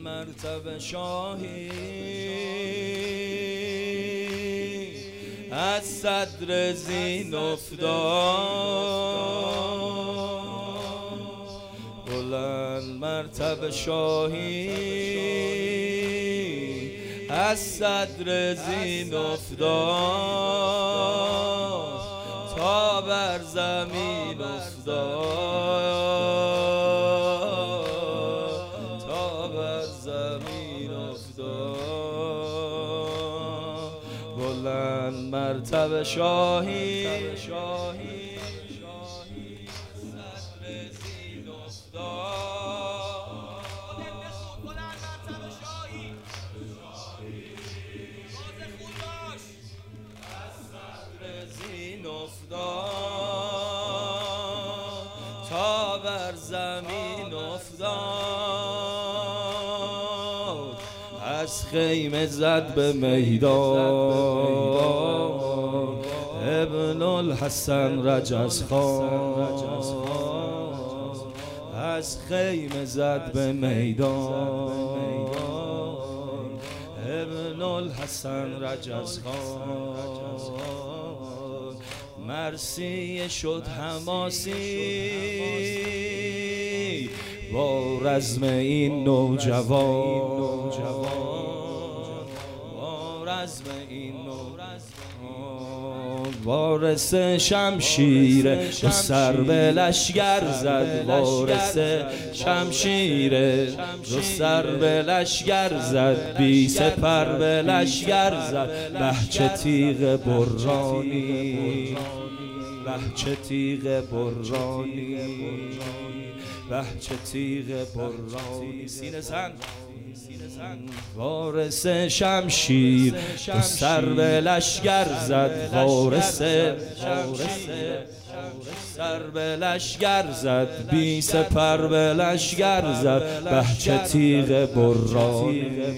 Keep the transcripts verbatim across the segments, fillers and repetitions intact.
مرتبه شاهی از صدر زین افتاد، بلند مرتبه شاهی از صدر زین افتاد، تا بر زمین افتاد، تا بر زمین افتاد. بلند مرتبه شاهی تا بر زمین افتاد، از خیمه زد به میدان ابن الحسن رجزخان، از خیمه زد به میدان ابن الحسن رجزخان. مرثیه شد حماسی با رزم این نوجوان، با رزم این نوجوان. وارث شمشیر دو سر به لشگر زد، وارث شمشیر دو سر به لشگر زد، بی سپر به لشگر زد. بهچه تیغ برانی، بهچه تیغ برانی، بهچه تیغ برانی. سینه زن وارث شمشیر دو سر به لشگر زد، وارث شمشیر سر به لشگر زد، بی سپر به لشگر زد. بهچه تیغ برانی،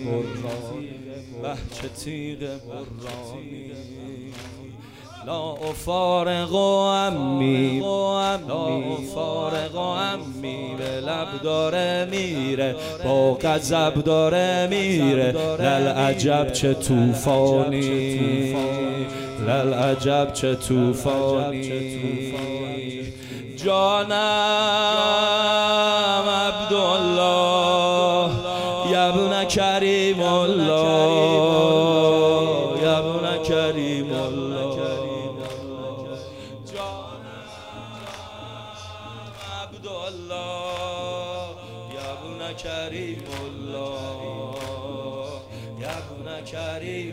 بهچه تیغ برانی. لا افارق عمی، لا افارق عمی، به لب داره میره، با غضب داره میره. للعجب چه طوفانی، للعجب چه طوفانی. جانم عبدالله یبن کریم الله، یبن کریم الله. کریم الله، یبن کریم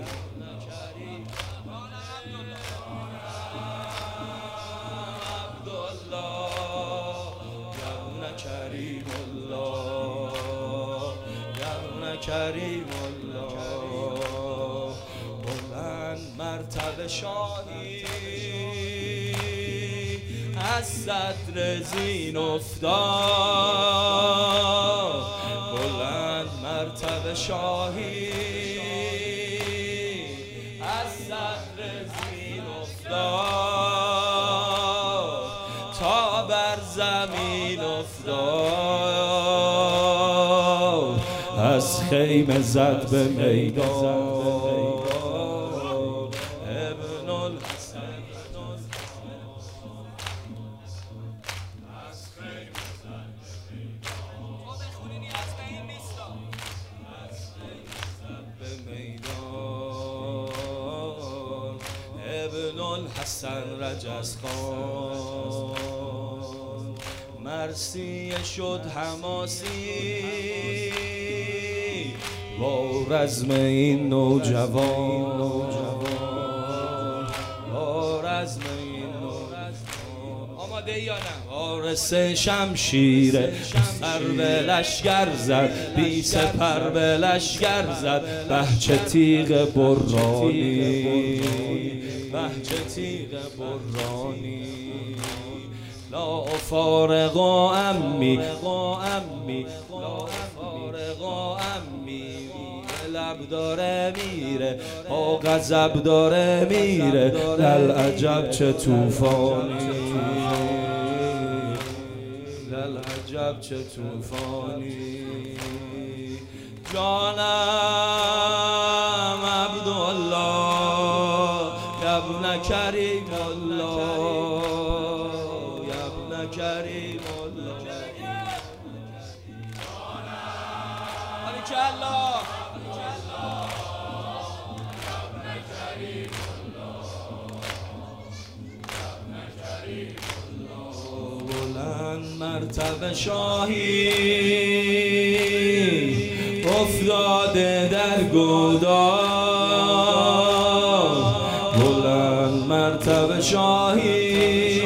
عبدالله، یبن کریم الله، یبن کریم الله. بلند مرتبه شاهی از صدر زین افتاد، بلند مرتبه شاهی از صدر زین افتاد، تا بر زمین افتاد. از خیمه زد به میدان ابن الحسن، ابن الحسن رجزخان. مرثیه شد حماسی با رزم این نوجوان، با رزم این نوجوان. آماده یا نه؟ وارث شمشیر سر به لشگر زد، بی سپر به لشگر زد. بهچه تیغ برانی، بهچه تیغ برانی. لا افارق عمی، عمی، لا افارق عمی. لب داره میره، با غضب داره میره. للعجب چه طوفانی، للعجب چه طوفانی. جانم عبدالله ابن کریم الله ابن کریم الله باریکالله بلند مرتبه شاهی افتاده در گودال بلند مرتبه شاهی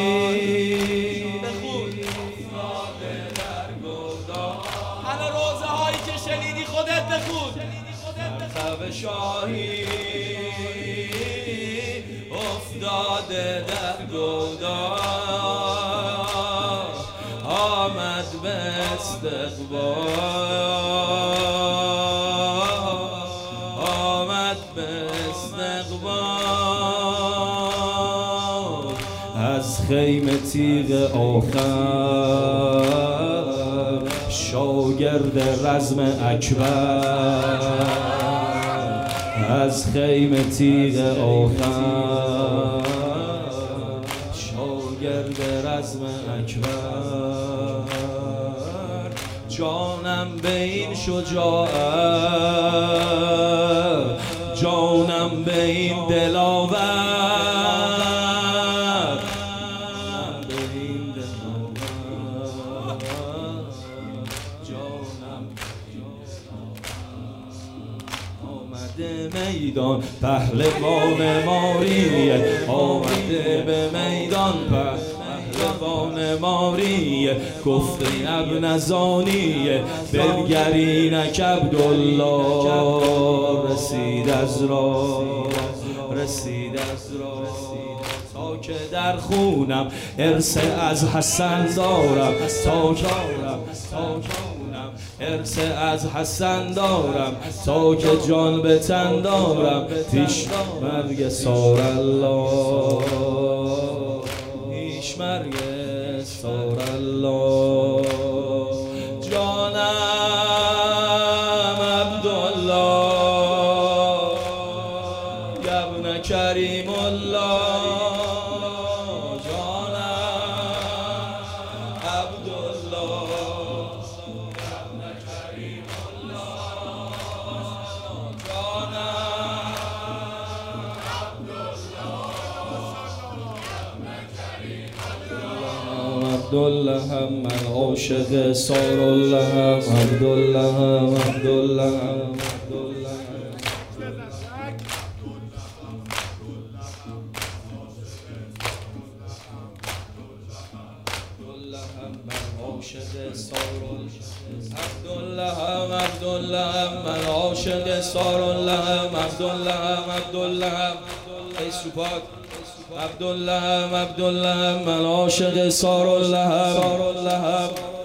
افتاده در گودال همه روزه هایی که شنیدی خودت بخون مرتبه شاهی افتاده در گودال آمد به استقبال آمد به استقبال از خیمه تیغ آخر شاگرد رزم اکبر از خیمه تیغ آخر شاگرد رزم اکبر جانم به این شجاعت جانم به این دلاور به این دلاور جانم آمده میدان پهلوان ماریه آمده به میدان پهلوان ماریه گفته ابن زانیه بنگرینک عبدالله رسید از را رسید از را تا که در خونم ارث از حسن دارم تا که ارث از حسن دارم تا که جان به تن دارم پیش مرگ سار الله پیش مرگ سار الله جانم عبدالله ابن کریم الله جانم عبدالله عبدالله هم من عاشق سار الله هم عبدالله هم عبدالله هم عبدالله هم عبدالله هم من عاشق سار الله هم عبدالله هم عبدالله هم ای سوپاک عبدالله هم عبدالله هم من عاشق سار الله هم